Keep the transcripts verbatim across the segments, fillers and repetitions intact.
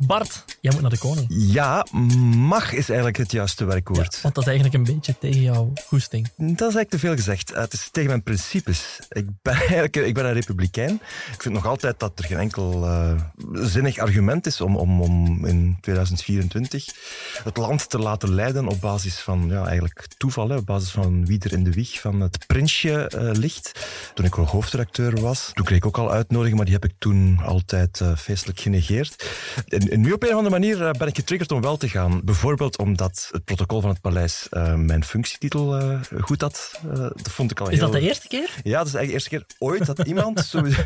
Bart, jij moet naar de koning. Ja, mag is eigenlijk het juiste werkwoord. Ja, want dat is eigenlijk een beetje tegen jouw goesting. Dat is eigenlijk te veel gezegd. Uh, het is tegen mijn principes. Ik ben eigenlijk ik ben een republikein. Ik vind nog altijd dat er geen enkel uh, zinnig argument is om, om, om in tweeduizend vierentwintig het land te laten leiden op basis van ja, eigenlijk toeval, hè, op basis van wie er in de wieg van het prinsje uh, ligt. Toen ik nog hoofdredacteur was, toen kreeg ik ook al uitnodigingen, maar die heb ik toen altijd uh, feestelijk genegeerd. En, en nu op een of andere manier uh, ben ik getriggerd om wel te gaan. Bijvoorbeeld omdat het protocol van het paleis uh, mijn functietitel uh, goed had. Uh, dat vond ik al Is heel... dat de eerste keer? Ja, dat is eigenlijk de eerste keer ooit dat iemand zo, uh,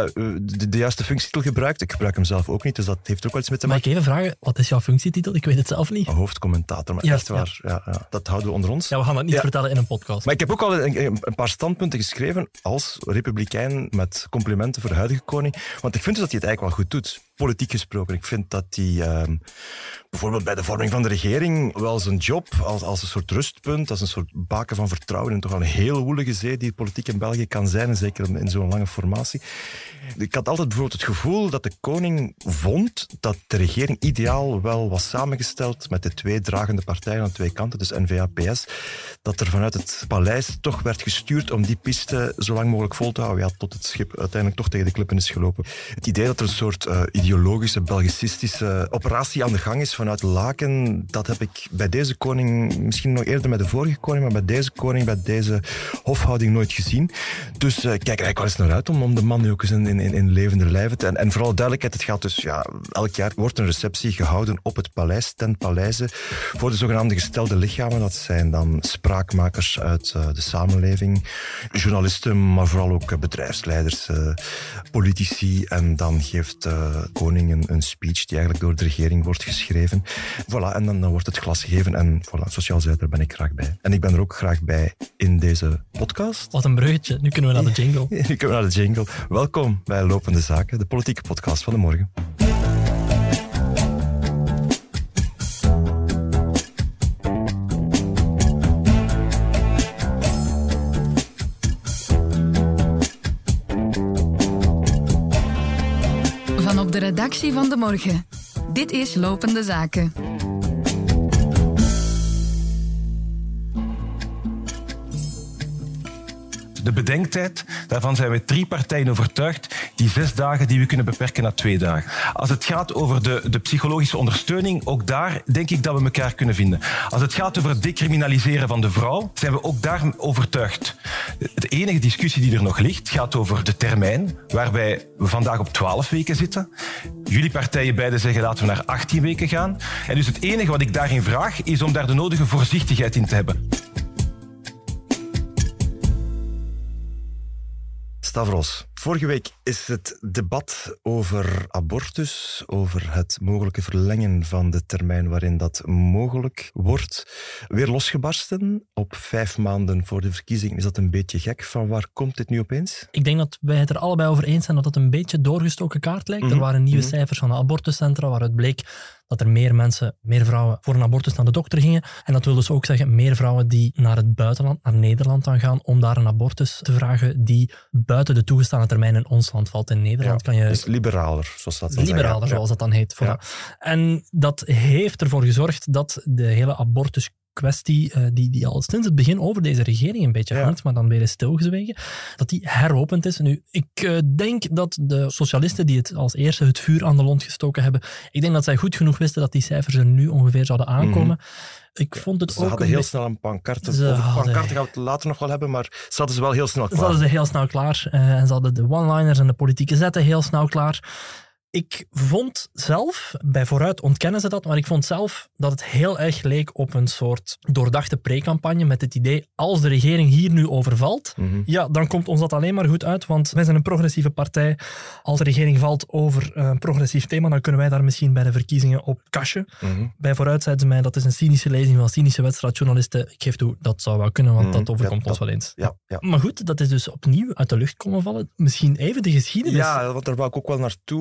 de, de juiste functietitel gebruikt. Ik gebruik hem zelf ook niet, dus dat heeft ook wel iets mee te Mag maken. ik even vragen, wat is jouw functietitel? Ik weet het zelf niet. Hoofdcommentator, maar Ja, echt waar. Ja. Ja, ja, dat houden we onder ons. Ja, we gaan dat niet Ja. vertellen in een podcast. Maar ik heb ook al een, een paar standpunten geschreven als republikein met complimenten voor de huidige koning. Want ik vind dus dat hij het eigenlijk wel goed doet. Politiek gesproken. Ik vind dat hij uh, bijvoorbeeld bij de vorming van de regering wel zijn job als, als een soort rustpunt, als een soort baken van vertrouwen in toch wel een heel woelige zee die politiek in België kan zijn, en zeker in zo'n lange formatie. Ik had altijd bijvoorbeeld het gevoel dat de koning vond dat de regering ideaal wel was samengesteld met de twee dragende partijen aan twee kanten, dus N V A P S, dat er vanuit het paleis toch werd gestuurd om die piste zo lang mogelijk vol te houden, ja, tot het schip uiteindelijk toch tegen de klippen is gelopen. Het idee dat er een soort uh, ideologische, belgicistische operatie aan de gang is vanuit Laken, dat heb ik bij deze koning, misschien nog eerder met de vorige koning, maar bij deze koning, bij deze hofhouding nooit gezien. Dus uh, ik kijk er eigenlijk wel eens naar uit om, om de man nu ook eens in, in, in levende lijven te... En, en vooral duidelijkheid, het gaat dus, ja, elk jaar wordt een receptie gehouden op het paleis, ten paleize, voor de zogenaamde gestelde lichamen. Dat zijn dan spraakmakers uit uh, de samenleving, journalisten, maar vooral ook bedrijfsleiders, uh, politici. En dan geeft uh, koning een, een speech die eigenlijk door de regering wordt geschreven. Voilà, en dan, dan wordt het glas gegeven. En voilà, sociaal zei, daar ben ik graag bij. En ik ben er ook graag bij in deze podcast. Wat een bruggetje. Nu kunnen we naar de jingle. Nu kunnen we naar de jingle. Welkom bij Lopende Zaken, de politieke podcast van de morgen. Van op de redactie van de morgen. Dit is Lopende Zaken. De bedenktijd, daarvan zijn we drie partijen overtuigd, die zes dagen die we kunnen beperken naar twee dagen. Als het gaat over de, de psychologische ondersteuning, ook daar denk ik dat we elkaar kunnen vinden. Als het gaat over het decriminaliseren van de vrouw, zijn we ook daar overtuigd. De enige discussie die er nog ligt, gaat over de termijn, waarbij we vandaag op twaalf weken zitten. Jullie partijen beiden zeggen laten we naar achttien weken gaan. En dus het enige wat ik daarin vraag, is om daar de nodige voorzichtigheid in te hebben. Stavros, vorige week is het debat over abortus, over het mogelijke verlengen van de termijn waarin dat mogelijk wordt, weer losgebarsten. Op vijf maanden voor de verkiezingen is dat een beetje gek. Van waar komt dit nu opeens? Ik denk dat wij het er allebei over eens zijn dat het een beetje doorgestoken kaart lijkt. Mm-hmm. Er waren nieuwe mm-hmm. cijfers van de abortuscentra waaruit bleek dat er meer mensen, meer vrouwen voor een abortus naar de dokter gingen. En dat wil dus ook zeggen meer vrouwen die naar het buitenland, naar Nederland dan gaan, om daar een abortus te vragen die buiten de toegestane termijn in ons land valt. In Nederland Ja, kan je... dus liberaler, zoals dat dan Liberaler, zeggen. zoals dat dan heet. Voilà. Ja. En dat heeft ervoor gezorgd dat de hele abortus kwestie, uh, die, die al sinds het begin over deze regering een beetje Ja. hangt, maar dan weer is stilgezwegen, dat die heropend is. Nu, ik uh, denk dat de socialisten die het als eerste het vuur aan de lont gestoken hebben, ik denk dat zij goed genoeg wisten dat die cijfers er nu ongeveer zouden aankomen. Mm-hmm. Ik vond het Ze ook hadden een heel be- snel een pancarte. Ze Over hadden- pancarten gaan we het later nog wel hebben, maar ze hadden ze wel heel snel Ze klaar. hadden ze heel snel klaar. Uh, en ze hadden de one-liners en de politieke zetten heel snel klaar. Ik vond zelf, bij vooruit ontkennen ze dat, maar ik vond zelf dat het heel erg leek op een soort doordachte pre-campagne met het idee, als de regering hier nu overvalt, Mm-hmm. ja, dan komt ons dat alleen maar goed uit, want wij zijn een progressieve partij. Als de regering valt over een progressief thema, dan kunnen wij daar misschien bij de verkiezingen op cashen. Mm-hmm. Bij vooruit zeiden ze mij, dat is een cynische lezing van cynische wedstrijdjournalisten. Ik geef toe, dat zou wel kunnen, want Mm-hmm. dat overkomt Ja, ons dat- wel eens. Ja, ja. Maar goed, dat is dus opnieuw uit de lucht komen vallen. Misschien even de geschiedenis. Ja, want daar wou ik ook wel naartoe. De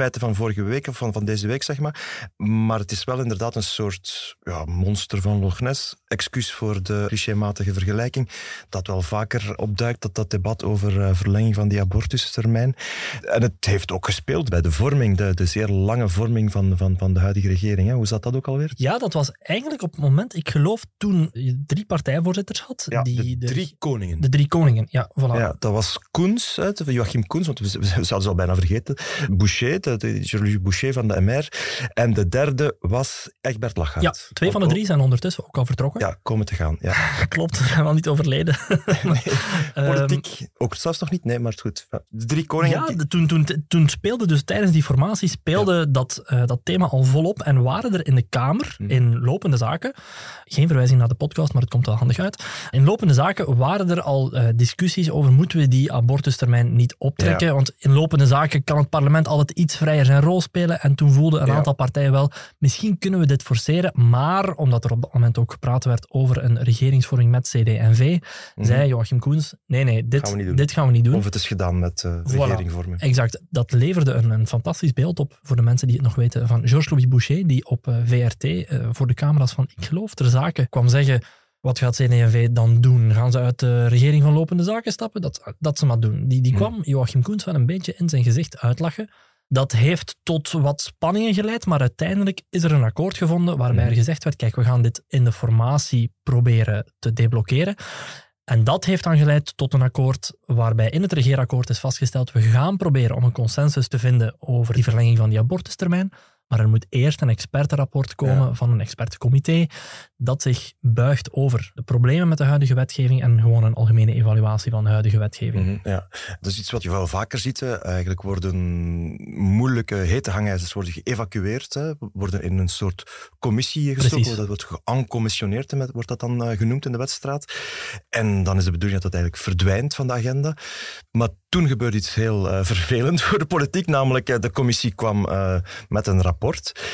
feiten van vorige week of van, van deze week, zeg maar. Maar het is wel inderdaad een soort ja, monster van Loch Ness. Excuus voor de clichématige vergelijking. Dat wel vaker opduikt, dat dat debat over uh, verlenging van die abortustermijn. En het heeft ook gespeeld bij de vorming, de, de zeer lange vorming van, van, van de huidige regering. Hè. Hoe zat dat ook alweer? Ja, dat was eigenlijk op het moment, ik geloof, toen je drie partijvoorzitters had. Ja, die, de drie koningen. De drie koningen, ja, voilà. Ja, dat was Koens, hè, Joachim Koens, want we, we zouden ze al bijna vergeten. Boucher, de, de Jean-Louis Boucher van de M R. En de derde was Egbert Lachart. Ja, twee van de drie zijn ondertussen ook al vertrokken. Ja, komen te gaan. Ja. Klopt, ze zijn wel niet overleden. Nee, politiek um, ook zelfs nog niet, nee, maar het is goed. De drie koningen... Ja, de, toen, toen, toen speelde dus tijdens die formatie speelde ja. dat, uh, dat thema al volop en waren er in de Kamer, hmm. in lopende zaken, geen verwijzing naar de podcast, maar het komt wel handig uit, in lopende zaken waren er al uh, discussies over moeten we die abortustermijn niet optrekken, ja. want in lopende zaken kan het parlement altijd iets vrijer zijn rol spelen en toen voelden een ja. aantal partijen wel, misschien kunnen we dit forceren, maar omdat er op dat moment ook gepraat werd over een regeringsvorming met C D en V, mm-hmm. zei Joachim Koens, nee, nee, dit gaan we niet doen. Dit gaan we niet doen. Of het is gedaan met uh, regeringvorming. Voilà, exact. Dat leverde een, een fantastisch beeld op, voor de mensen die het nog weten, van Georges-Louis Boucher, die op uh, V R T uh, voor de camera's van Ik Geloof Ter Zake kwam zeggen, wat gaat C D en V dan doen? Gaan ze uit de regering van lopende zaken stappen? Dat, dat ze maar doen. Die, die kwam Joachim Koens wel een beetje in zijn gezicht uitlachen. Dat heeft tot wat spanningen geleid, maar uiteindelijk is er een akkoord gevonden waarbij er gezegd werd, kijk, we gaan dit in de formatie proberen te deblokkeren. En dat heeft dan geleid tot een akkoord waarbij in het regeerakkoord is vastgesteld, we gaan proberen om een consensus te vinden over die verlenging van die abortustermijn. Maar er moet eerst een expertenrapport komen ja. van een expertencomité dat zich buigt over de problemen met de huidige wetgeving en gewoon een algemene evaluatie van de huidige wetgeving. Mm-hmm, ja. Dat is iets wat je wel vaker ziet. Hè. Eigenlijk worden moeilijke hete hangijzers worden geëvacueerd, hè. Worden in een soort commissie gestoken. Precies. Dat wordt geëncommissioneerd, wordt dat dan uh, genoemd in de wetstraat. En dan is de bedoeling dat dat eigenlijk verdwijnt van de agenda. Maar toen gebeurde iets heel uh, vervelend voor de politiek, namelijk uh, de commissie kwam uh, met een rapport.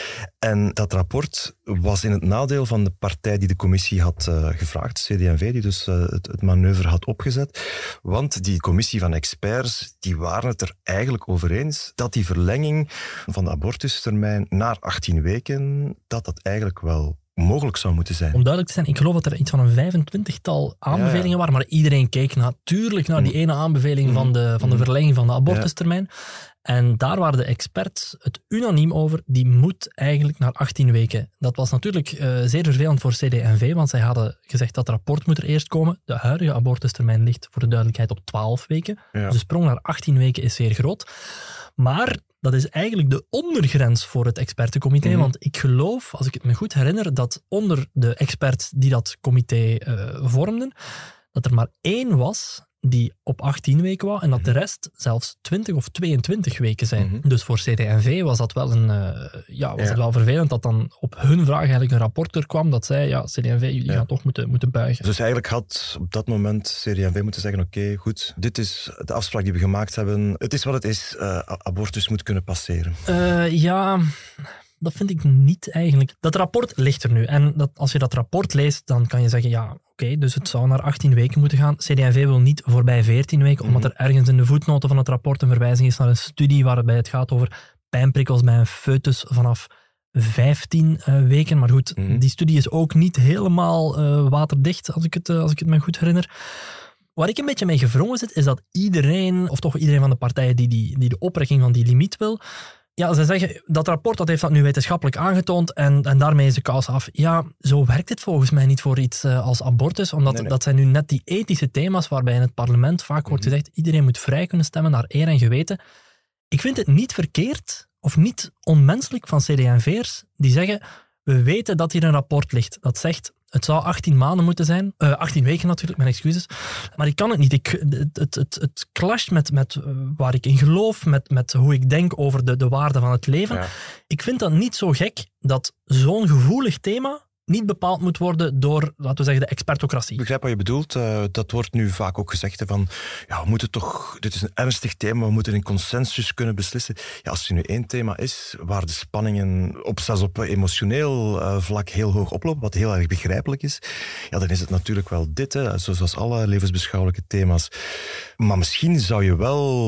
En dat rapport was in het nadeel van de partij die de commissie had uh, gevraagd, C D en V, die dus uh, het, het manoeuvre had opgezet. Want die commissie van experts, die waren het er eigenlijk over eens dat die verlenging van de abortustermijn naar achttien weken, dat dat eigenlijk wel mogelijk zou moeten zijn. Om duidelijk te zijn, ik geloof dat er iets van een vijfentwintigtal aanbevelingen ja. waren, maar iedereen keek natuurlijk naar die ene aanbeveling mm. van, de, van de verlenging van de abortustermijn. Ja. En daar waren de experts het unaniem over, die moet eigenlijk naar achttien weken. Dat was natuurlijk uh, zeer vervelend voor C D en V, want zij hadden gezegd dat het rapport moet er eerst komen. De huidige abortustermijn ligt voor de duidelijkheid op twaalf weken. Ja. Dus de sprong naar achttien weken is zeer groot. Maar dat is eigenlijk de ondergrens voor het expertencomité, mm-hmm. want ik geloof, als ik het me goed herinner, dat onder de experts die dat comité uh, vormden, dat er maar één was die op achttien weken wou en dat de rest zelfs twintig of tweeëntwintig weken zijn. Mm-hmm. Dus voor C D en V was dat wel een, uh, ja, was ja. het wel vervelend dat dan op hun vraag eigenlijk een rapport er kwam dat zei, ja, C D en V, jullie ja. gaan toch moeten, moeten buigen. Dus eigenlijk had op dat moment C D en V moeten zeggen, oké, okay, goed, dit is de afspraak die we gemaakt hebben. Het is wat het is. Uh, abortus moet kunnen passeren. Uh, ja... Dat vind ik niet eigenlijk. Dat rapport ligt er nu. En dat, als je dat rapport leest, dan kan je zeggen, ja, oké, okay, dus het zou naar achttien weken moeten gaan. C D en V wil niet voorbij veertien weken, mm-hmm. omdat er ergens in de voetnoten van het rapport een verwijzing is naar een studie waarbij het gaat over pijnprikkels bij een foetus vanaf vijftien uh, weken. Maar goed, mm-hmm. die studie is ook niet helemaal uh, waterdicht, als ik, het, uh, als ik het me goed herinner. Waar ik een beetje mee gevrongen zit, is dat iedereen, of toch iedereen van de partijen die, die, die de oprekking van die limiet wil, ja, ze zeggen, dat rapport dat heeft dat nu wetenschappelijk aangetoond en, en daarmee is de kous af. Ja, zo werkt het volgens mij niet voor iets uh, als abortus, omdat nee, nee. dat zijn nu net die ethische thema's waarbij in het parlement vaak wordt mm-hmm. gezegd, iedereen moet vrij kunnen stemmen naar eer en geweten. Ik vind het niet verkeerd of niet onmenselijk van C D en V'ers die zeggen, we weten dat hier een rapport ligt dat zegt, het zou achttien maanden moeten zijn. Uh, achttien weken natuurlijk, mijn excuses. Maar ik kan het niet. Ik, het, het, het, het clasht met, met waar ik in geloof, met, met hoe ik denk over de, de waarde van het leven. Ja. Ik vind dat niet zo gek dat zo'n gevoelig thema niet bepaald moet worden door, laten we zeggen, de expertocratie. Ik begrijp wat je bedoelt. Uh, dat wordt nu vaak ook gezegd, hè, van ja, we moeten toch, dit is een ernstig thema, we moeten in consensus kunnen beslissen. Ja, als er nu één thema is waar de spanningen op, zelfs op emotioneel uh, vlak heel hoog oplopen, wat heel erg begrijpelijk is, ja, dan is het natuurlijk wel dit, hè, zoals alle levensbeschouwelijke thema's. Maar misschien zou je wel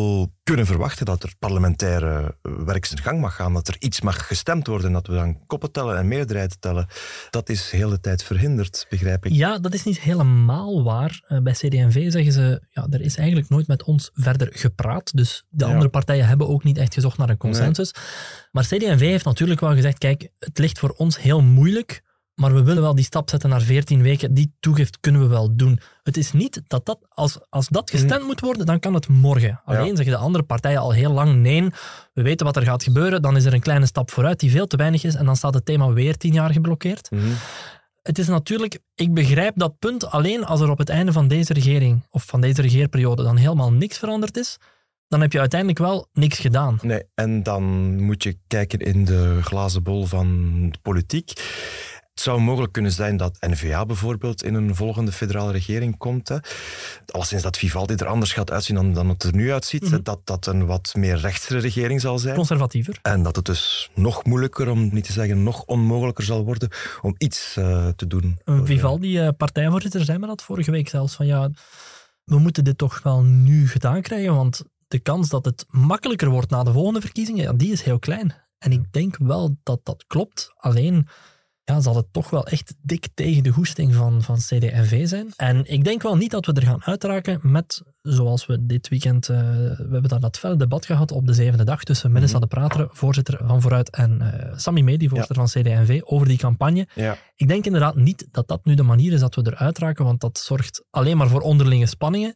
kunnen verwachten dat er parlementaire werk zijn gang mag gaan, dat er iets mag gestemd worden, dat we dan koppen tellen en meerderheden tellen. Dat is de hele tijd verhinderd, begrijp ik. Ja, dat is niet helemaal waar. Uh, bij C D en V zeggen ze, ja, er is eigenlijk nooit met ons verder gepraat, dus de Ja. andere partijen hebben ook niet echt gezocht naar een consensus. Nee. Maar C D en V heeft natuurlijk wel gezegd, kijk, het ligt voor ons heel moeilijk, maar we willen wel die stap zetten naar veertien weken. Die toegift kunnen we wel doen. Het is niet dat dat, als, als dat gestemd moet worden, dan kan het morgen. Alleen ja. zeggen de andere partijen al heel lang nee. We weten wat er gaat gebeuren. Dan is er een kleine stap vooruit die veel te weinig is. En dan staat het thema weer tien jaar geblokkeerd. Mm-hmm. Het is natuurlijk, ik begrijp dat punt alleen als er op het einde van deze regering, of van deze regeerperiode, dan helemaal niks veranderd is. Dan heb je uiteindelijk wel niks gedaan. Nee, en dan moet je kijken in de glazen bol van de politiek. Het zou mogelijk kunnen zijn dat N V A bijvoorbeeld in een volgende federale regering komt. Hè. Alleszins dat Vivaldi er anders gaat uitzien dan, dan het er nu uitziet. Mm-hmm. Dat dat een wat meer rechtsere regering zal zijn. Conservatiever. En dat het dus nog moeilijker, om niet te zeggen nog onmogelijker zal worden, om iets uh, te doen. Een Vivaldi, uh, partijvoorzitter, zei me dat vorige week zelfs. Van ja, we moeten dit toch wel nu gedaan krijgen, want de kans dat het makkelijker wordt na de volgende verkiezingen, ja, die is heel klein. En ik denk wel dat dat klopt. Alleen ja, zal het toch wel echt dik tegen de goesting van, van C D en V zijn. En ik denk wel niet dat we er gaan uitraken met, zoals we dit weekend... Uh, we hebben daar dat felle debat gehad op de zevende dag tussen Melissa mm-hmm. de Prater, voorzitter van Vooruit, en uh, Sami Medi, voorzitter ja. van C D en V, over die campagne. Ja. Ik denk inderdaad niet dat dat nu de manier is dat we eruit raken, want dat zorgt alleen maar voor onderlinge spanningen.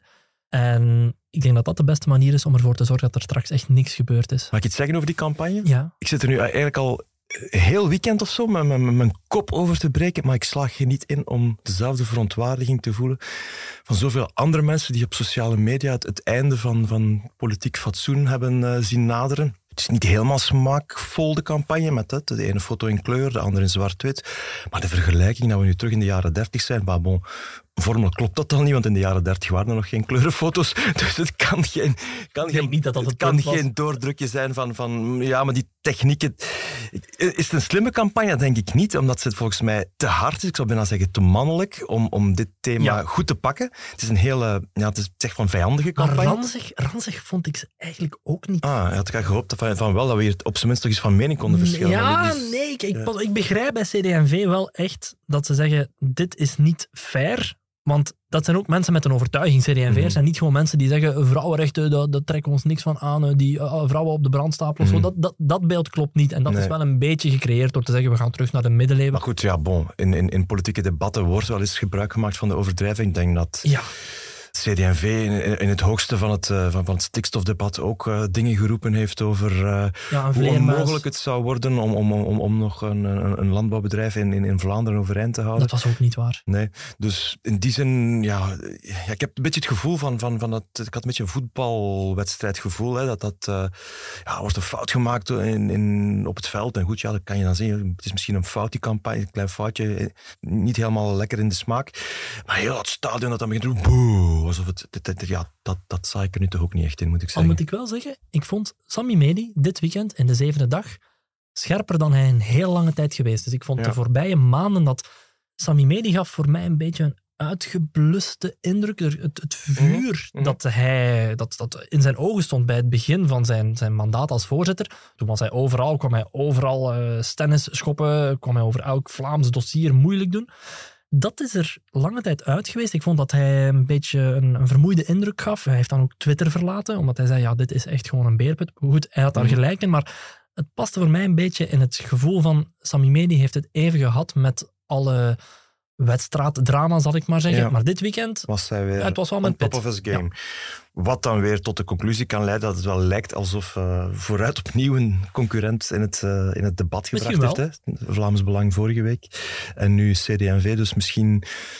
En ik denk dat dat de beste manier is om ervoor te zorgen dat er straks echt niks gebeurd is. Mag ik iets zeggen over die campagne? Ja. Ik zit er nu eigenlijk al heel weekend of zo met mijn kop over te breken, maar ik slaag er niet in om dezelfde verontwaardiging te voelen van zoveel andere mensen die op sociale media het, het einde van, van politiek fatsoen hebben uh, zien naderen. Het is niet helemaal smaakvol, de campagne, met het, de ene foto in kleur, de andere in zwart-wit. Maar de vergelijking dat we nu terug in de jaren dertig zijn, maar bon, vormelijk klopt dat al niet, want in de jaren dertig waren er nog geen kleurenfoto's. Dus het kan geen, kan geen, niet dat dat het het kan was. geen doordrukje zijn van, van, ja, maar die technieken... Is het een slimme campagne? Denk ik niet, omdat het volgens mij te hard is. Ik zou bijna zeggen te mannelijk om, om dit thema ja. goed te pakken. Het is een hele, ja, het is echt van vijandige campagne. Maar ranzig, ranzig vond ik ze eigenlijk ook niet. Ah, je had graag gehoopt van, van wel dat we hier op zijn minst toch eens van mening konden verschillen. Ja, is, nee, ik, ik, ja. ik begrijp bij C D en V wel echt dat ze zeggen, dit is niet fair. Want dat zijn ook mensen met een overtuiging. C D en V mm. zijn niet gewoon mensen die zeggen vrouwenrechten, dat, dat trekken we ons niks van aan, die uh, vrouwen op de brandstapel of mm. zo. Dat, dat, dat beeld klopt niet. En dat nee. is wel een beetje gecreëerd door te zeggen, we gaan terug naar de middeleeuwen. Maar goed, ja, bon. In, in, in politieke debatten wordt wel eens gebruik gemaakt van de overdrijving. Ik denk dat... Ja. C D en V in, in het hoogste van het, uh, van, van het stikstofdebat ook uh, dingen geroepen heeft over uh, ja, hoe onmogelijk het zou worden om, om, om, om nog een, een, een landbouwbedrijf in, in, in Vlaanderen overeind te houden. Dat was ook niet waar. Nee, dus in die zin, ja, ja ik heb een beetje het gevoel van, van, van dat, ik had een beetje een voetbalwedstrijdgevoel, hè, dat dat, uh, ja, wordt een fout gemaakt in, in, op het veld. En goed, ja, dat kan je dan zien. Het is misschien een fout, die campagne, een klein foutje, niet helemaal lekker in de smaak. Maar heel dat stadion dat dan begint te doen, boe. Alsof het, het, het, ja, dat, dat zag ik er nu toch ook niet echt in, moet ik zeggen. Al moet ik wel zeggen, ik vond Sami Medi dit weekend in de zevende dag scherper dan hij een heel lange tijd geweest. Dus ik vond ja. de voorbije maanden dat Sami Medi gaf voor mij een beetje een uitgebluste indruk. Het, het vuur mm-hmm. dat, hij, dat, dat in zijn ogen stond bij het begin van zijn, zijn mandaat als voorzitter. Toen was hij overal, kwam hij overal uh, stennis schoppen, kwam hij over elk Vlaams dossier moeilijk doen. Dat is er lange tijd uit geweest. Ik vond dat hij een beetje een, een vermoeide indruk gaf. Hij heeft dan ook Twitter verlaten, omdat hij zei, ja, dit is echt gewoon een beerput. Goed, hij had daar gelijk in, maar het paste voor mij een beetje in het gevoel van Sami Medi heeft het even gehad met alle wedstraatdrama, zal ik maar zeggen. Ja. Maar dit weekend was hij weer ja, het was wel on top of his game. Ja. Wat dan weer tot de conclusie kan leiden dat het wel lijkt alsof uh, Vooruit opnieuw een concurrent in het, uh, in het debat gebracht heeft. Hè? Vlaams Belang vorige week. En nu C D en V. Dus misschien,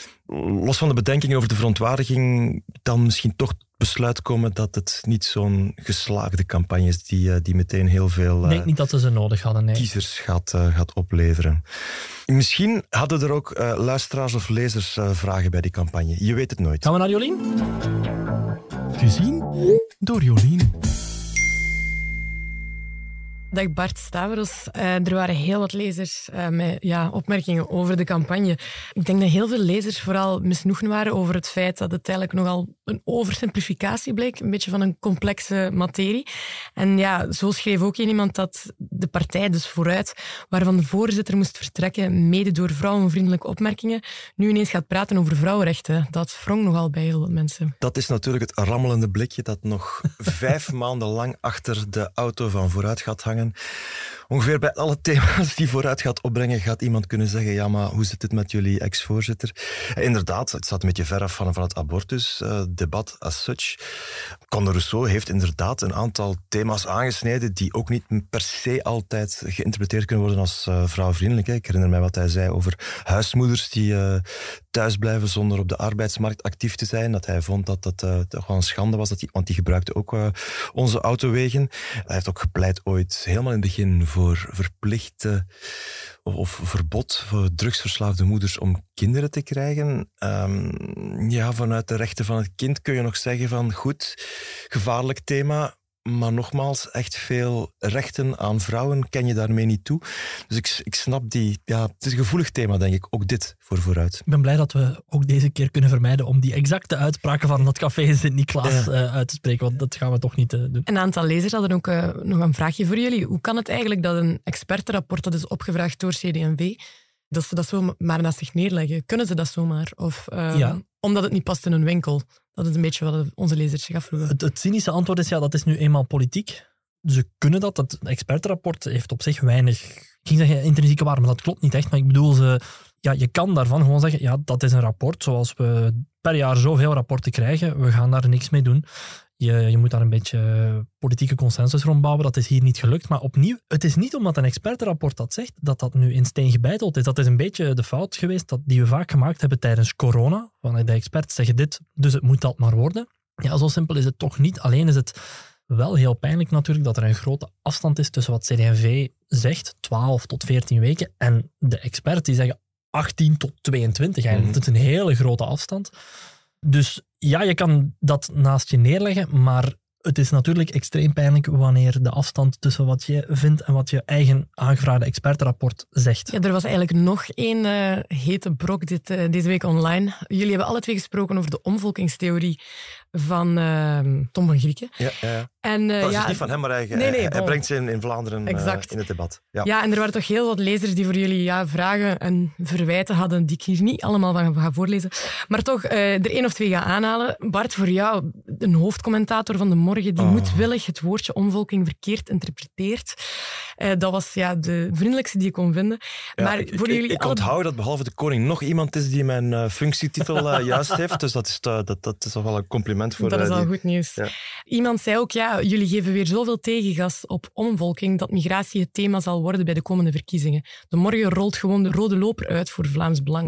los van de bedenkingen over de verontwaardiging, dan misschien toch besluit komen dat het niet zo'n geslaagde campagne is die, uh, die meteen heel veel uh, ik denk niet dat ze ze nodig hadden, nee. kiezers gaat, uh, gaat opleveren. Misschien hadden er ook uh, luisteraars of lezers uh, vragen bij die campagne. Je weet het nooit. Gaan we naar Jolien? Gezien door Jolien. Dag Bart Stavros. Uh, er waren heel wat lezers uh, met ja, opmerkingen over de campagne. Ik denk dat heel veel lezers vooral misnoegen waren over het feit dat het eigenlijk nogal een oversimplificatie bleek. Een beetje van een complexe materie. En ja, zo schreef ook iemand dat de partij dus Vooruit, waarvan de voorzitter moest vertrekken, mede door vrouwenvriendelijke opmerkingen, nu ineens gaat praten over vrouwenrechten. Dat wrong nogal bij heel wat mensen. Dat is natuurlijk het rammelende blikje dat nog vijf maanden lang achter de auto van Vooruit gaat hangen. Ongeveer bij alle thema's die Vooruit gaat opbrengen, gaat iemand kunnen zeggen, ja, maar hoe zit het met jullie ex-voorzitter? Inderdaad, het staat een beetje ver af van, van het abortusdebat as such. Conde Rousseau heeft inderdaad een aantal thema's aangesneden die ook niet per se altijd geïnterpreteerd kunnen worden als uh, vrouwvriendelijk. Ik herinner mij wat hij zei over huismoeders die uh, thuis blijven zonder op de arbeidsmarkt actief te zijn. Dat hij vond dat dat uh, toch wel een schande was, dat die, want die gebruikte ook uh, onze autowegen. Hij heeft ook gepleit ooit, helemaal in het begin, voor verplichte of, of verbod voor drugsverslaafde moeders om kinderen te krijgen. Um, ja, vanuit de rechten van het kind kun je nog zeggen van goed, gevaarlijk thema. Maar nogmaals, echt veel rechten aan vrouwen ken je daarmee niet toe. Dus ik, ik snap die... Ja, het is een gevoelig thema, denk ik. Ook dit voor Vooruit. Ik ben blij dat we ook deze keer kunnen vermijden om die exacte uitspraken van dat café in Sint-Niklaas ja. uh, uit te spreken. Want dat gaan we toch niet uh, doen. Een aantal lezers hadden ook uh, nog een vraagje voor jullie. Hoe kan het eigenlijk dat een expertenrapport dat is opgevraagd door C D en V, dat ze dat zomaar naast zich neerleggen? Kunnen ze dat zomaar? Of uh, ja. omdat het niet past in een winkel? Dat is een beetje wat onze lezers zich afvroegen. Het, het cynische antwoord is, ja, dat is nu eenmaal politiek. Ze kunnen dat. Het expertenrapport heeft op zich weinig, ik ging zeggen intrinsieke waarde, maar dat klopt niet echt. Maar ik bedoel, ze, ja, je kan daarvan gewoon zeggen, ja, dat is een rapport zoals we per jaar zoveel rapporten krijgen. We gaan daar niks mee doen. Je, je moet daar een beetje politieke consensus rond bouwen. Dat is hier niet gelukt. Maar opnieuw, het is niet omdat een expertenrapport dat zegt, dat dat nu in steen gebeiteld is. Dat is een beetje de fout geweest dat, die we vaak gemaakt hebben tijdens corona. Van de experts zeggen dit, dus het moet dat maar worden. Ja, zo simpel is het toch niet. Alleen is het wel heel pijnlijk natuurlijk dat er een grote afstand is tussen wat C D en V zegt, twaalf tot veertien weken, en de experts die zeggen achttien tot tweeëntwintig. Eigenlijk. Mm. Dat is een hele grote afstand. Dus ja, je kan dat naast je neerleggen, maar het is natuurlijk extreem pijnlijk wanneer de afstand tussen wat je vindt en wat je eigen aangevraagde expertenrapport zegt. Ja, er was eigenlijk nog één uh, hete brok dit, uh, deze week online. Jullie hebben alle twee gesproken over de omvolkingstheorie van uh, Tom van Grieken. Ja, ja, ja. En, uh, dat is ja, niet van hem, maar hij, nee, nee, hij, hij bon. brengt ze in, in Vlaanderen uh, in het debat. Ja. ja, en er waren toch heel wat lezers die voor jullie ja, vragen en verwijten hadden, die ik hier niet allemaal van ga voorlezen. Maar toch, uh, er één of twee ga aanhalen. Bart, voor jou, een hoofdcommentator van De Morgen, die oh. moedwillig het woordje omvolking verkeerd interpreteert. Uh, dat was ja, de vriendelijkste die ik kon vinden. Ja, maar ik voor ik, jullie ik alle... onthoud dat behalve de koning nog iemand is die mijn uh, functietitel uh, juist heeft. Dus dat is, uh, dat, dat is toch wel een compliment voor... Dat is uh, al die... goed nieuws. Ja. Iemand zei ook, ja, jullie geven weer zoveel tegengas op omvolking dat migratie het thema zal worden bij de komende verkiezingen. De Morgen rolt gewoon de rode loper uit voor Vlaams Belang.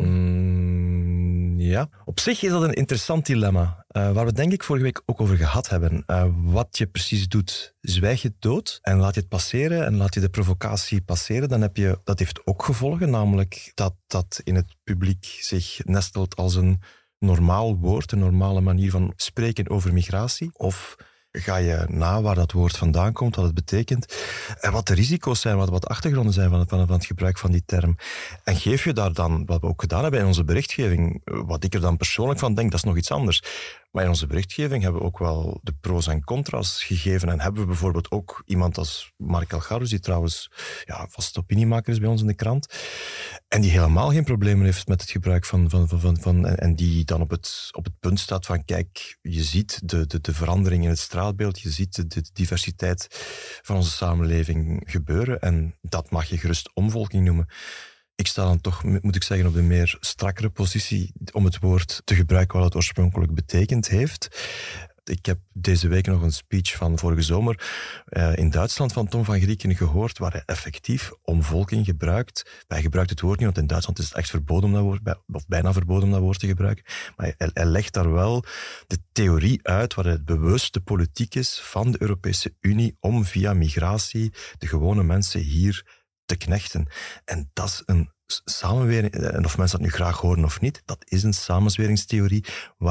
Mm, ja, op zich is dat een interessant dilemma. Uh, waar we denk ik vorige week ook over gehad hebben. Uh, wat je precies doet. Zwijg je dood en laat je het passeren en laat je de provocatie passeren. Dan heb je, dat heeft ook gevolgen, namelijk dat dat in het publiek zich nestelt als een normaal woord, een normale manier van spreken over migratie. Of ga je na waar dat woord vandaan komt, wat het betekent, en wat de risico's zijn, wat, wat de achtergronden zijn van het, van het gebruik van die term. En geef je daar dan, wat we ook gedaan hebben in onze berichtgeving, wat ik er dan persoonlijk van denk, dat is nog iets anders. Maar in onze berichtgeving hebben we ook wel de pro's en contra's gegeven. En hebben we bijvoorbeeld ook iemand als Mark Elgarus, die trouwens ja, vast opiniemaker is bij ons in de krant, en die helemaal geen problemen heeft met het gebruik van... van, van, van, van en die dan op het, op het punt staat van, kijk, je ziet de, de, de verandering in het straatbeeld, je ziet de, de diversiteit van onze samenleving gebeuren en dat mag je gerust omvolking noemen. Ik sta dan toch, moet ik zeggen, op de meer strakkere positie om het woord te gebruiken wat het oorspronkelijk betekend heeft. Ik heb deze week nog een speech van vorige zomer uh, in Duitsland van Tom van Grieken gehoord, waar hij effectief omvolking gebruikt. Hij gebruikt het woord niet, want in Duitsland is het echt verboden om dat woord, of bijna verboden om dat woord te gebruiken. Maar hij, hij legt daar wel de theorie uit, waar het bewuste politiek is van de Europese Unie om via migratie de gewone mensen hier te knechten. En dat is een samenwering, en of mensen dat nu graag horen of niet, dat is een samenzweringstheorie waar je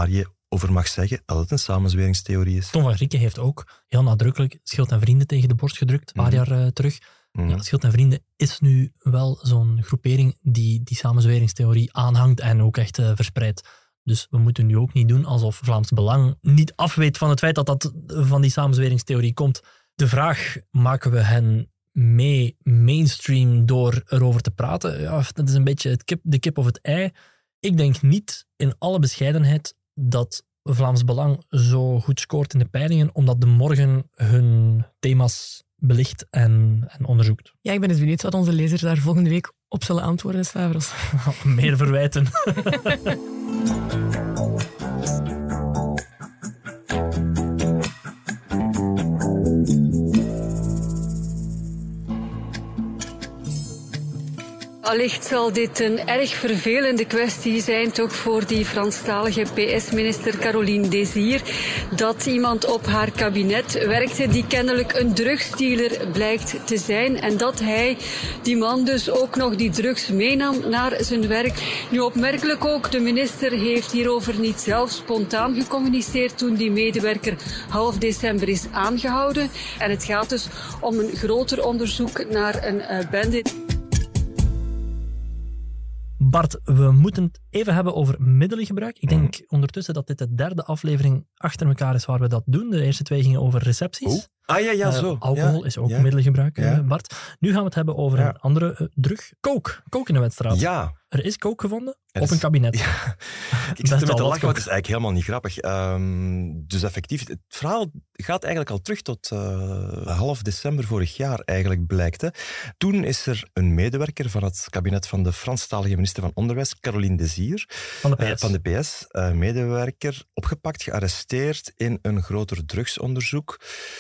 over mag zeggen dat het een samenzweringstheorie is. Tom van Grieken heeft ook heel nadrukkelijk Schild en Vrienden tegen de borst gedrukt, een paar Mm. jaar uh, terug. Mm. Ja, Schild en Vrienden is nu wel zo'n groepering die die samenzweringstheorie aanhangt en ook echt uh, verspreidt. Dus we moeten nu ook niet doen alsof Vlaams Belang niet afweet van het feit dat dat van die samenzweringstheorie komt. De vraag, maken we hen mee mainstream door erover te praten? Ja, dat is een beetje het kip, de kip of het ei. Ik denk niet, in alle bescheidenheid, dat Vlaams Belang zo goed scoort in de peilingen, omdat de Morgen hun thema's belicht en, en onderzoekt. Ja, ik ben dus benieuwd wat onze lezers daar volgende week op zullen antwoorden, Stavros. Meer verwijten. Allicht zal dit een erg vervelende kwestie zijn, toch voor die Franstalige P S-minister Caroline Désir, dat iemand op haar kabinet werkte die kennelijk een drugsdealer blijkt te zijn en dat hij, die man dus ook nog die drugs meenam naar zijn werk. Nu opmerkelijk ook, de minister heeft hierover niet zelf spontaan gecommuniceerd toen die medewerker half december is aangehouden. En het gaat dus om een groter onderzoek naar een uh, bende. Bart, we moeten het even hebben over middelengebruik. Ik denk ondertussen dat dit de derde aflevering achter elkaar is waar we dat doen. De eerste twee gingen over recepties. Oh. Ah ja, ja, zo. Uh, alcohol ja, is ook ja. middelengebruik, Ja. Bart. Nu gaan we het hebben over Ja. een andere uh, drug. Coke. Coke in de wedstrijd. Ja. Er is coke gevonden Er op is- een kabinet. Ja. Ik Best zit er met wel te wat lachen, want coke. het is eigenlijk helemaal niet grappig. Um, dus effectief, het verhaal gaat eigenlijk al terug tot uh, half december vorig jaar, eigenlijk blijkt. Hè. Toen is er een medewerker van het kabinet van de Franstalige minister van Onderwijs, Caroline Désir, Van de P S. Uh, van de P S, uh, medewerker, opgepakt, gearresteerd in een groter drugsonderzoek.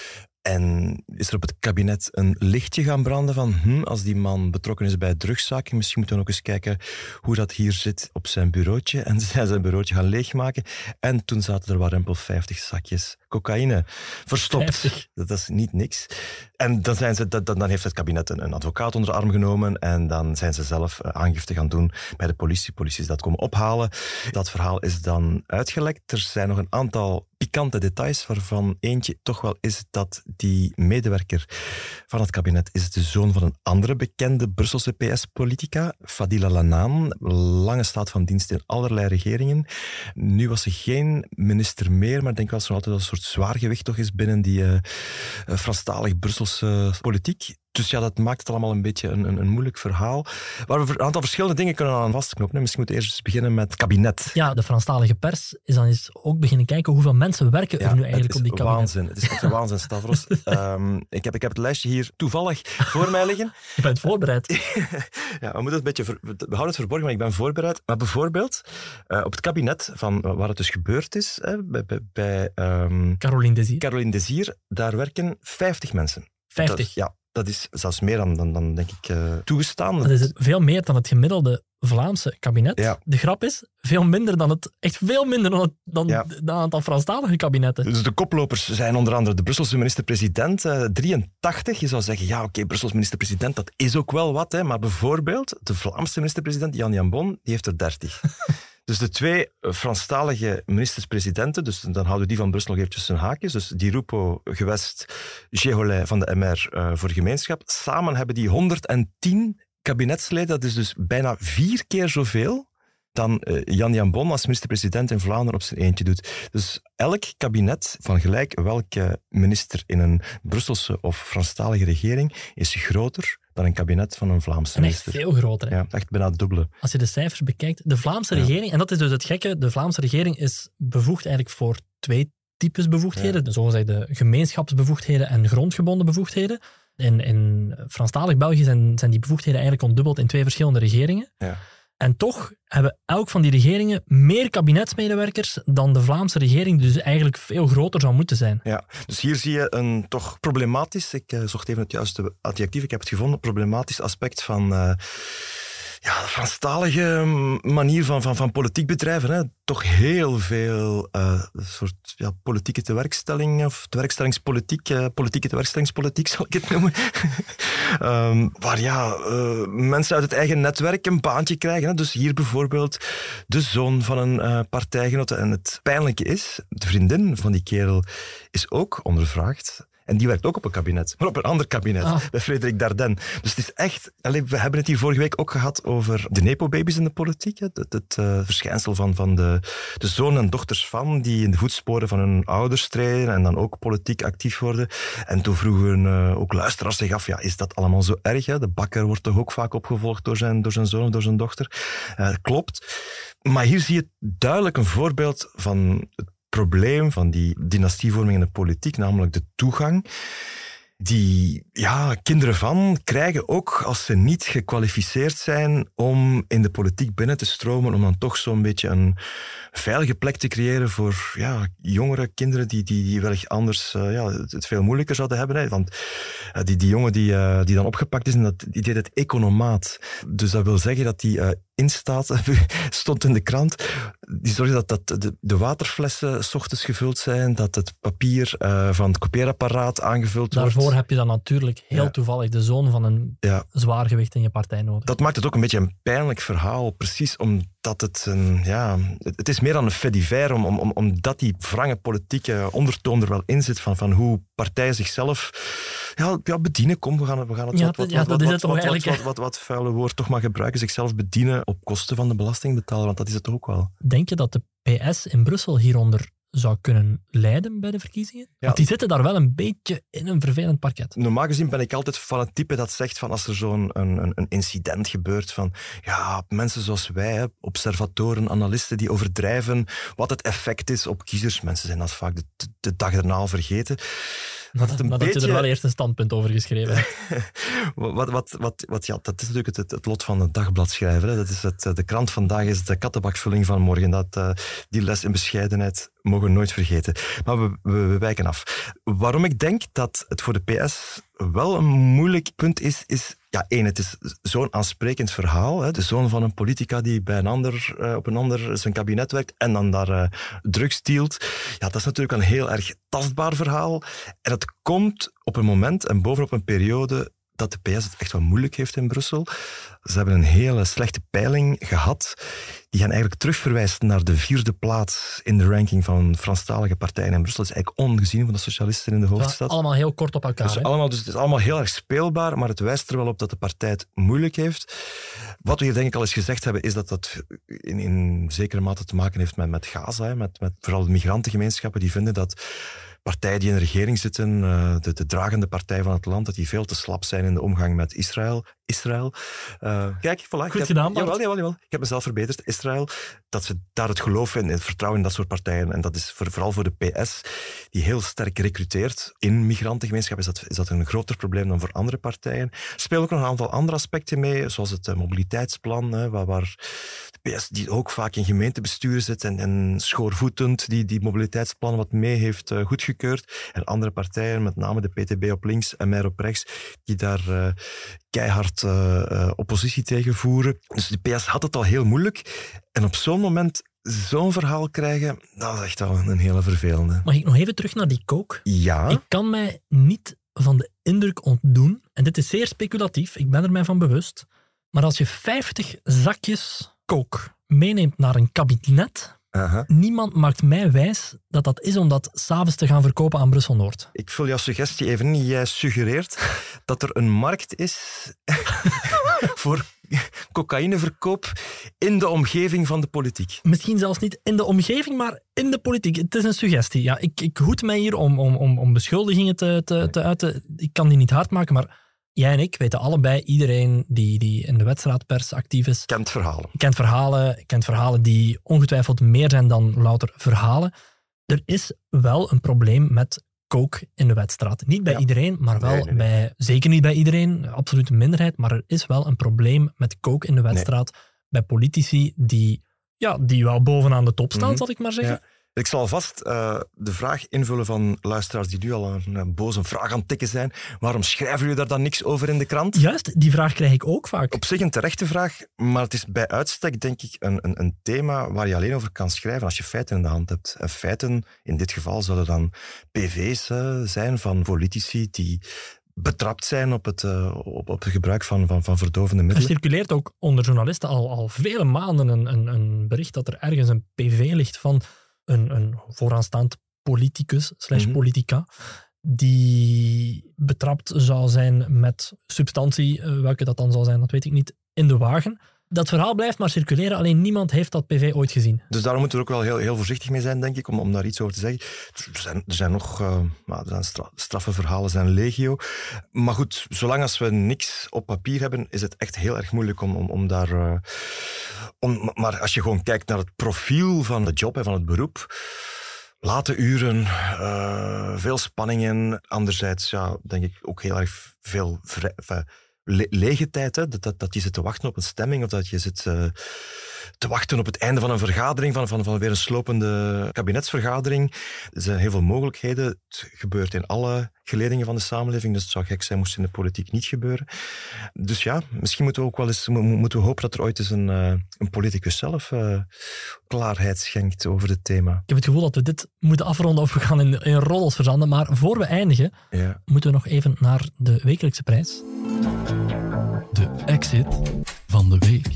En is er op het kabinet een lichtje gaan branden van hm, als die man betrokken is bij drugszaken, misschien moeten we ook eens kijken hoe dat hier zit op zijn bureautje. En ze zijn zijn bureautje gaan leegmaken. En toen zaten er warempel vijftig zakjes cocaïne verstopt. vijftig. Dat is niet niks. En dan, zijn ze, dat, dan heeft het kabinet een, een advocaat onder de arm genomen en dan zijn ze zelf uh, aangifte gaan doen bij de politie. Politie is dat komen ophalen. Dat verhaal is dan uitgelekt. Er zijn nog een aantal pikante details, waarvan eentje toch wel is dat die medewerker van het kabinet is de zoon van een andere bekende Brusselse P S-politica, Fadila Lanaan, lange staat van dienst in allerlei regeringen. Nu was ze geen minister meer, maar ik denk wel dat ze nog altijd een soort zwaargewicht toch is binnen die uh, uh, Franstalig Brusselse politiek. Dus ja, dat maakt het allemaal een beetje een, een, een moeilijk verhaal. Waar we een aantal verschillende dingen kunnen aan vastknopen. Misschien moeten we eerst eens beginnen met het kabinet. Ja, de Franstalige pers is dan eens ook beginnen kijken hoeveel mensen werken er Ja, nu eigenlijk het op is die kabinet. waanzin. Het is echt een waanzin, Stavros. um, ik, heb, ik heb het lijstje hier toevallig voor mij liggen. Je bent voorbereid. Ja, we, moeten het een beetje ver, we houden het verborgen, maar ik ben voorbereid. Maar bijvoorbeeld, uh, op het kabinet, van waar het dus gebeurd is, hè, bij, bij, bij um, Caroline Désir. Caroline Désir, daar werken vijftig mensen. vijftig. Dat, ja, dat is zelfs meer dan, dan, dan denk ik, uh, toegestaan. Dat is veel meer dan het gemiddelde Vlaamse kabinet. Ja. De grap is, veel minder dan het, echt veel minder dan het dan, Ja. dan een aantal Franstalige kabinetten. Dus de koplopers zijn onder andere de Brusselse minister-president, uh, drieëntachtig. Je zou zeggen, ja oké, okay, Brussels minister-president, dat is ook wel wat. Hè, maar bijvoorbeeld de Vlaamse minister-president, Jan Jambon, die heeft er dertig. Dus de twee Franstalige ministers-presidenten, dus dan houden we die van Brussel nog eventjes tussen haakjes, dus Di Rupo, gewest, Géhollet van de M R uh, voor gemeenschap, samen hebben die honderdtien kabinetsleden, dat is dus bijna vier keer zoveel dan uh, Jan Jambon als minister-president in Vlaanderen op zijn eentje doet. Dus elk kabinet van gelijk welke minister in een Brusselse of Franstalige regering is groter dan een kabinet van een Vlaamse En echt minister. veel groter. Hè? Ja, echt bijna het dubbele. Als je de cijfers bekijkt, de Vlaamse Ja. regering, en dat is dus het gekke, de Vlaamse regering is bevoegd eigenlijk voor twee types bevoegdheden. Ja. Zogezegde gemeenschapsbevoegdheden en grondgebonden bevoegdheden. In, in Franstalig België zijn, zijn die bevoegdheden eigenlijk ontdubbeld in twee verschillende regeringen. Ja. En toch hebben elk van die regeringen meer kabinetsmedewerkers dan de Vlaamse regering, die dus eigenlijk veel groter zou moeten zijn. Ja, dus hier zie je een toch problematisch, ik uh, zocht even het juiste adjectief, ik heb het gevonden, problematisch aspect van, uh, Ja, de Franstalige manier van, van, van politiek bedrijven. Hè. Toch heel veel uh, soort ja, politieke tewerkstelling, of tewerkstellingspolitiek, uh, politieke tewerkstellingspolitiek zal ik het noemen. um, waar ja, uh, mensen uit het eigen netwerk een baantje krijgen. Hè. Dus hier bijvoorbeeld de zoon van een uh, partijgenoot. En het pijnlijke is, de vriendin van die kerel is ook ondervraagd. En die werkt ook op een kabinet, maar op een ander kabinet, ah. bij Frederik Dardenne. Dus het is echt... Allez, we hebben het hier vorige week ook gehad over de nepo-babies in de politiek. Hè. Het, het uh, verschijnsel van, van de, de zoon en dochters van, die in de voetsporen van hun ouders treden en dan ook politiek actief worden. En toen vroegen uh, ook luisteraars zich af, ja, is dat allemaal zo erg? Hè? De bakker wordt toch ook vaak opgevolgd door zijn, door zijn zoon of door zijn dochter? Uh, klopt. Maar hier zie je duidelijk een voorbeeld van het probleem van die dynastievorming in de politiek, namelijk de toegang die ja, kinderen van krijgen, ook als ze niet gekwalificeerd zijn om in de politiek binnen te stromen, om dan toch zo'n beetje een veilige plek te creëren voor ja, jongere kinderen die, die, die wellicht anders uh, ja, het veel moeilijker zouden hebben. Hè. Want uh, die, die jongen die, uh, die dan opgepakt is, en dat, die deed het economaat. Dus dat wil zeggen dat die uh, in staat, stond in de krant, die zorgde dat, dat de, de waterflessen 's ochtends gevuld zijn, dat het papier uh, van het kopieerapparaat aangevuld Daarvoor wordt. heb je dan natuurlijk heel ja. toevallig de zoon van een ja. zwaargewicht in je partij nodig. Dat maakt het ook een beetje een pijnlijk verhaal, precies omdat het een, ja, het is meer dan een fait divers, om, om, omdat die wrange politieke ondertoon er wel in zit van, van hoe partijen zichzelf ja, ja, bedienen. Kom, we gaan, we gaan het ja, wat, wat, ja, wat, dat is wat, het toch wat, eigenlijk. wat, wat, wat, wat vuile woord toch maar gebruiken, zichzelf bedienen op kosten van de belastingbetaler, want dat is het toch ook wel. Denk je dat de P S in Brussel hieronder zou kunnen leiden bij de verkiezingen? Ja. Want die zitten daar wel een beetje in een vervelend parket. Normaal gezien ben ik altijd van het type dat zegt van als er zo'n een, een, een incident gebeurt van ja, mensen zoals wij, observatoren, analisten die overdrijven wat het effect is op kiezers. Mensen zijn dat vaak de, de dag erna al vergeten. Dat, dat, dat beetje... je er wel eerst een standpunt over geschreven hebt. wat, wat, wat, wat, ja, dat is natuurlijk het, het lot van een dagblad schrijven. Hè. Dat is het, de krant vandaag is de kattenbakvulling van morgen. Dat, uh, die les in bescheidenheid mogen we nooit vergeten. Maar we, we, we wijken af. Waarom ik denk dat het voor de P S wel een moeilijk punt is, is ja, één, het is zo'n aansprekend verhaal. Hè. De zoon van een politica die bij een ander, uh, op een ander zijn kabinet werkt en dan daar uh, drugs dealt. Ja, dat is natuurlijk een heel erg tastbaar verhaal. En dat komt op een moment en bovenop een periode dat de P S het echt wel moeilijk heeft in Brussel. Ze hebben een hele slechte peiling gehad. Die gaan eigenlijk terugverwijzen naar de vierde plaats in de ranking van Franstalige partijen in Brussel. Dat is eigenlijk ongezien van de socialisten in de hoofdstad. Ja, allemaal heel kort op elkaar. Dus, allemaal, dus het is allemaal heel erg speelbaar, maar het wijst er wel op dat de partij het moeilijk heeft. Wat we hier denk ik al eens gezegd hebben, is dat dat in, in zekere mate te maken heeft met, met Gaza. Hè, met, met vooral de migrantengemeenschappen die vinden dat partijen die in de regering zitten, de, de dragende partij van het land, dat die veel te slap zijn in de omgang met Israël. Israël. Uh, kijk, voilà. Goed ik heb, gedaan, jawel, jawel, jawel. Ik heb mezelf verbeterd. Israël, dat ze daar het geloof in, het vertrouwen in dat soort partijen. En dat is voor, vooral voor de P S, die heel sterk recruteert in migrantengemeenschappen, is dat, is dat een groter probleem dan voor andere partijen. Er spelen ook nog een aantal andere aspecten mee, zoals het uh, mobiliteitsplan, hè, waar, waar de P S die ook vaak in gemeentebestuur zit en, en schoorvoetend die, die mobiliteitsplannen wat mee heeft uh, goedgekeurd. En andere partijen, met name de P T B op links en M R op rechts, die daar uh, keihard uh, uh, oppositie tegen voeren. Dus de P S had het al heel moeilijk. En op zo'n moment zo'n verhaal krijgen, dat is echt wel een hele vervelende. Mag ik nog even terug naar die coke? Ja. Ik kan mij niet van de indruk ontdoen, en dit is zeer speculatief, ik ben er mij van bewust, maar als je vijftig zakjes coke meeneemt naar een kabinet, Uh-huh. niemand maakt mij wijs dat dat is om dat s'avonds te gaan verkopen aan Brussel-Noord. Ik vul jouw suggestie even in. Jij suggereert dat er een markt is voor cocaïneverkoop in de omgeving van de politiek. Misschien zelfs niet in de omgeving, maar in de politiek. Het is een suggestie. Ja, ik, ik hoed mij hier om, om, om, om beschuldigingen te, te, te uiten. Ik kan die niet hard maken, maar jij en ik weten allebei, iedereen die, die in de wedstrijdpers actief is, Kent verhalen. Kent verhalen, kent verhalen die ongetwijfeld meer zijn dan louter verhalen. Er is wel een probleem met coke in de wedstrijd. Niet bij ja. iedereen, maar wel nee, nee, nee. bij... Zeker niet bij iedereen, absoluut een minderheid, maar er is wel een probleem met coke in de wedstrijd nee. bij politici die, ja, die wel bovenaan de top staan, mm-hmm. zal ik maar zeggen. Ja. Ik zal alvast uh, de vraag invullen van luisteraars die nu al een, een boze vraag aan het tikken zijn. Waarom schrijven jullie daar dan niks over in de krant? Juist, die vraag krijg ik ook vaak. Op zich een terechte vraag, maar het is bij uitstek denk ik een, een, een thema waar je alleen over kan schrijven als je feiten in de hand hebt. En feiten, in dit geval, zullen dan P V's uh, zijn van politici die betrapt zijn op het, uh, op, op het gebruik van, van, van verdovende middelen. Er circuleert ook onder journalisten al, al vele maanden een, een, een bericht dat er ergens een P V ligt van een, een vooraanstaand politicus slash Mm-hmm. politica die betrapt zou zijn met substantie, uh, welke dat dan zou zijn, dat weet ik niet, in de wagen. Dat verhaal blijft maar circuleren, alleen niemand heeft dat P V ooit gezien. Dus daarom moeten we er ook wel heel, heel voorzichtig mee zijn, denk ik, om, om daar iets over te zeggen. Er zijn, er zijn nog uh, nou, er zijn stra- straffe verhalen, zijn legio. Maar goed, zolang als we niks op papier hebben, is het echt heel erg moeilijk om, om, om daar... Uh, om, maar als je gewoon kijkt naar het profiel van de job en van het beroep... Late uren, uh, veel spanningen. Anderzijds, ja, denk ik ook heel erg veel vrij, enfin, le- lege tijd. Hè? Dat, dat, dat je zit te wachten op een stemming of dat je zit uh, te wachten op het einde van een vergadering, van, van, van weer een slopende kabinetsvergadering. Er zijn heel veel mogelijkheden. Het gebeurt in alle geledingen van de samenleving, dus het zou gek zijn moest het in de politiek niet gebeuren. Dus ja, misschien moeten we ook wel eens moeten we hopen dat er ooit eens een, uh, een politicus zelf uh, klaarheid schenkt over het thema. Ik heb het gevoel dat we dit moeten afronden of we gaan in, in roddels verzanden, maar voor we eindigen, ja. moeten we nog even naar de wekelijkse prijs. De exit van de week.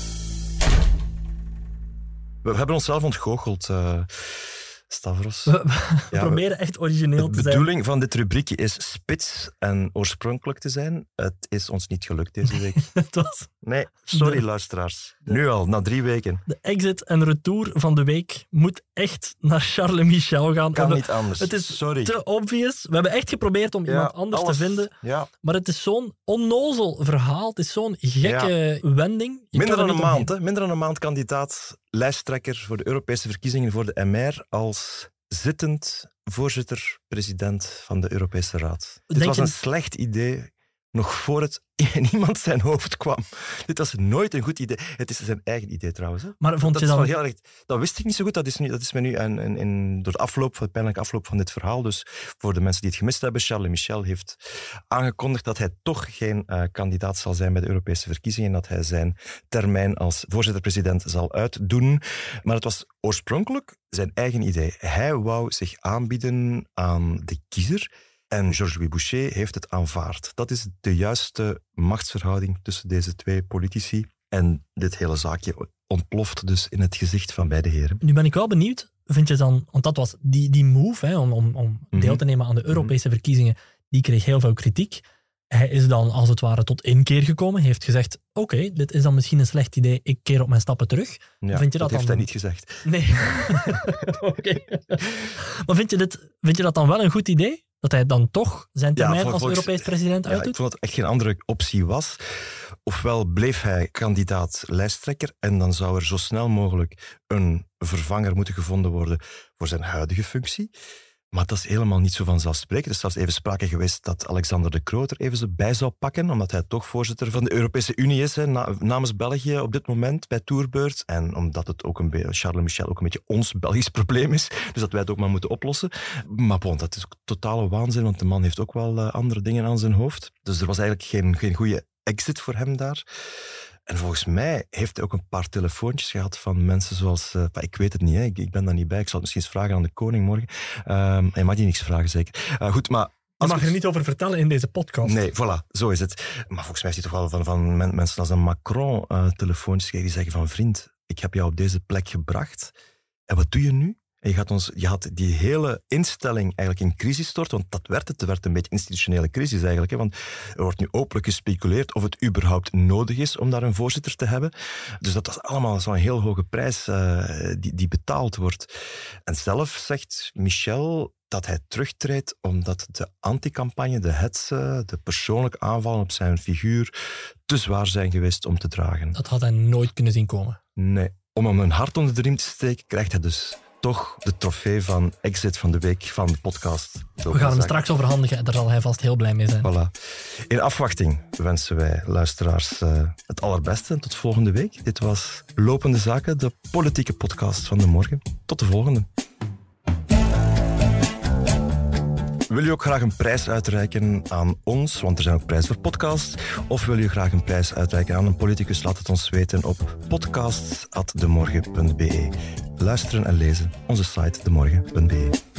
We, we hebben onszelf ontgoocheld, uh, Stavros. We, we ja, proberen echt origineel te zijn. De bedoeling van dit rubriekje is spits en oorspronkelijk te zijn. Het is ons niet gelukt deze week. Het was Nee, sorry de, luisteraars. Nu al, na drie weken. De exit en retour van de week moet echt naar Charles Michel gaan. Kan we, niet anders. Het is sorry. te obvious. We hebben echt geprobeerd om ja, iemand anders alles, te vinden. Ja. Maar het is zo'n onnozel verhaal. Het is zo'n gekke ja. wending. Je Minder dan een maand, hè? Minder dan een maand kandidaat, lijsttrekker voor de Europese verkiezingen voor de M R als zittend voorzitter-president van de Europese Raad. Dit was een je... slecht idee, nog voor het in iemand zijn hoofd kwam. Dit was nooit een goed idee. Het is zijn eigen idee trouwens. Hè? Maar vond dat, je dan... heel erg, dat wist ik niet zo goed. Dat is, nu, dat is me nu in, in, in, door de afloop, de pijnlijke afloop van dit verhaal. Dus voor de mensen die het gemist hebben, Charles Michel heeft aangekondigd dat hij toch geen uh, kandidaat zal zijn bij de Europese verkiezingen en dat hij zijn termijn als voorzitter-president zal uitdoen. Maar het was oorspronkelijk zijn eigen idee. Hij wou zich aanbieden aan de kiezer. En Georges-Louis Boucher heeft het aanvaard. Dat is de juiste machtsverhouding tussen deze twee politici. En dit hele zaakje ontploft dus in het gezicht van beide heren. Nu ben ik wel benieuwd, vind je dan... Want dat was die, die move hè, om, om, om mm-hmm. deel te nemen aan de Europese mm-hmm. verkiezingen. Die kreeg heel veel kritiek. Hij is dan als het ware tot inkeer gekomen. Heeft gezegd, oké, okay, dit is dan misschien een slecht idee. Ik keer op mijn stappen terug. Ja, vind je dat, dat heeft dan... hij niet gezegd. Nee. Oké. Maar vind je, dit, vind je dat dan wel een goed idee? Dat hij dan toch zijn termijn ja, voor, als volgens, Europees president uitdoet? Ja, ik vond dat er echt geen andere optie was. Ofwel bleef hij kandidaat lijsttrekker en dan zou er zo snel mogelijk een vervanger moeten gevonden worden voor zijn huidige functie. Maar dat is helemaal niet zo vanzelfsprekend. Er is zelfs even sprake geweest dat Alexander De Croo er even bij zou pakken, omdat hij toch voorzitter van de Europese Unie is, hè, na, namens België op dit moment bij Tourbeurt. En omdat het ook een beetje, Charles Michel ook een beetje ons Belgisch probleem is, dus dat wij het ook maar moeten oplossen. Maar bon, dat is ook totale waanzin, want de man heeft ook wel uh, andere dingen aan zijn hoofd. Dus er was eigenlijk geen, geen goede exit voor hem daar. En volgens mij heeft hij ook een paar telefoontjes gehad van mensen zoals... Uh, ik weet het niet, hè. Ik, ik ben daar niet bij. Ik zal het misschien eens vragen aan de koning morgen. Um, hij mag die niks vragen, zeker. Uh, goed, maar... Je mag er niet over vertellen in deze podcast. Nee, voilà, zo is het. Maar volgens mij is hij toch wel van, van men, mensen als een Macron uh, telefoontjes die zeggen van vriend, ik heb jou op deze plek gebracht. En wat doe je nu? En je gaat, ons, je gaat die hele instelling eigenlijk in crisis storten, want dat werd het. Het werd een beetje institutionele crisis eigenlijk. Hè, want er wordt nu openlijk gespeculeerd of het überhaupt nodig is om daar een voorzitter te hebben. Dus dat is allemaal zo'n heel hoge prijs uh, die, die betaald wordt. En zelf zegt Michel dat hij terugtreedt omdat de anticampagne, de hetze, de persoonlijke aanvallen op zijn figuur te zwaar zijn geweest om te dragen. Dat had hij nooit kunnen zien komen. Nee. Om hem een hart onder de riem te steken, krijgt hij dus toch de trofee van exit van de week van de podcast. We gaan hem straks overhandigen en daar zal hij vast heel blij mee zijn. Voilà. In afwachting wensen wij luisteraars uh, het allerbeste en tot volgende week. Dit was Lopende Zaken, de politieke podcast van de morgen. Tot de volgende. Wil je ook graag een prijs uitreiken aan ons, want er zijn ook prijzen voor podcasts, of wil je graag een prijs uitreiken aan een politicus? Laat het ons weten op podcast apenstaartje demorgen punt be. Luisteren en lezen, onze site demorgen punt be.